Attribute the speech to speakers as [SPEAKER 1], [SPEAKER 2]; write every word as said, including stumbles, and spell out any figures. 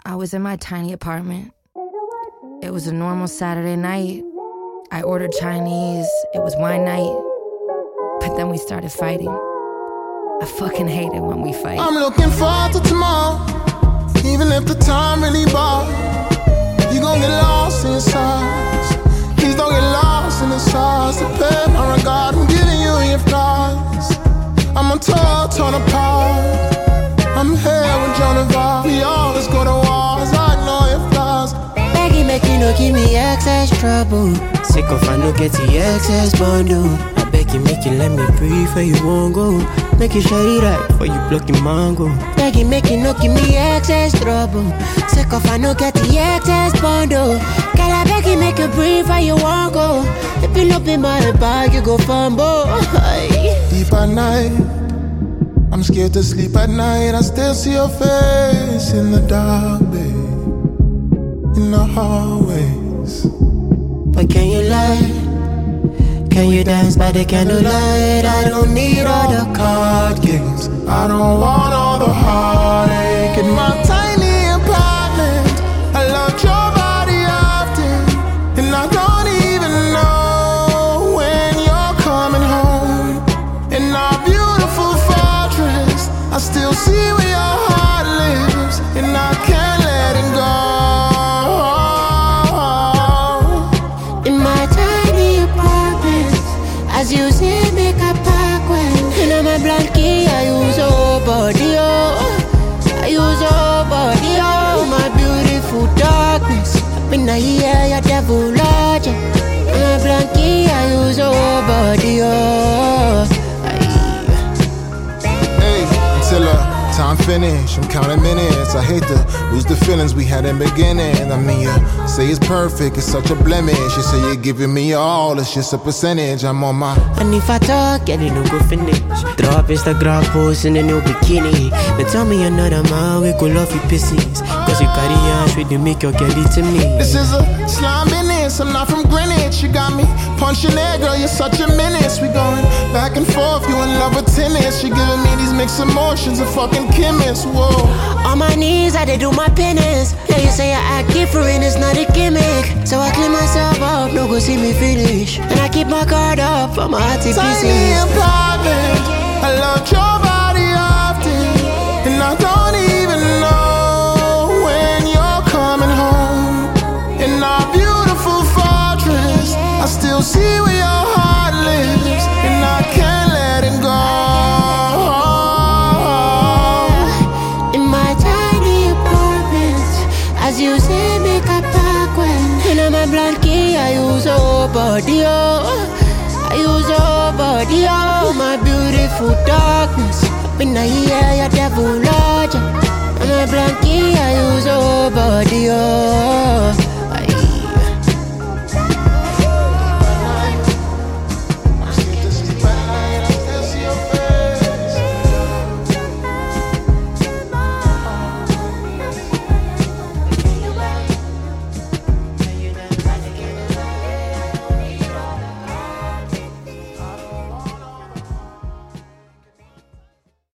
[SPEAKER 1] I was in my tiny apartment. It was a normal Saturday night. I ordered Chinese. It was wine night. But then we started fighting. I fucking hate it when we fight.
[SPEAKER 2] I'm looking forward to tomorrow, even if the time really bothers. You gon' get lost in your sauce. Please don't get lost in the sauce. The pain, my regard, I'm giving you your flaws. I'm on tour, torn apart. I'm here with Joan of Arc. We always go to wars, I ignore your flaws.
[SPEAKER 3] Maggie make you no give me excess trouble. Sick of I no get the excess bundle. I beg you make you let me breathe where you won't go. Make you shut it right before you block your mango. Maggie make you no give me excess trouble. Sick of I no get the excess bundle. Girl I beg you make you breathe where you won't go. If you no be my bag you go fumble.
[SPEAKER 2] Deep at night, I'm scared to sleep at night. I still see your face in the dark, babe, in the hallways.
[SPEAKER 3] But can you lie? Can you dance by the candlelight? I don't need all the card games.
[SPEAKER 2] I don't want all the heartache in my tiny apartment. I loved your body often, and I don't even know when you're coming home. In our beautiful fortress, I still see where your heart lives, and I can't let it go.
[SPEAKER 3] In my tiny apartment, as you see me a pack when in my blankie, I use all body, oh. I use all body, oh. My beautiful darkness, up in the air, your devil lodge. In my blankie, I use all body, oh.
[SPEAKER 2] Hey, until uh, time finish, I'm counting minutes. I hate to lose the feelings we had in the beginning. I mean, you say it's perfect, it's such a blemish. You say you're giving me all, it's just a percentage. I'm on my.
[SPEAKER 3] And if I talk, girl, you no go finish. Drop Instagram post in a new bikini. Then tell me another man, we go love you pieces. Cause you carry on, with you make your girl to me.
[SPEAKER 2] This is a slime business, I'm not from Greenwich. You got me punching there, girl, you're such a menace. We going back and forth, you in love with tennis. You giving me these mixed emotions, a fucking chemist, whoa.
[SPEAKER 3] On my knees, I did do my penance. Yeah, you say I act different, it's not a gimmick. So I clean myself up, no go see me finish. And I keep my guard up for my hearty pieces.
[SPEAKER 2] Tiny apartment, I loved your body often, and I don't even know when you're coming home. In our beautiful fortress, I still see where your heart lives, and I can't let it go.
[SPEAKER 3] In my tiny apartment, as you say, make a pack when in my blankie, I use all body, oh. I use all body, oh. My beautiful darkness, up in the air, your devil lodge. In my blankie, I use all body, oh.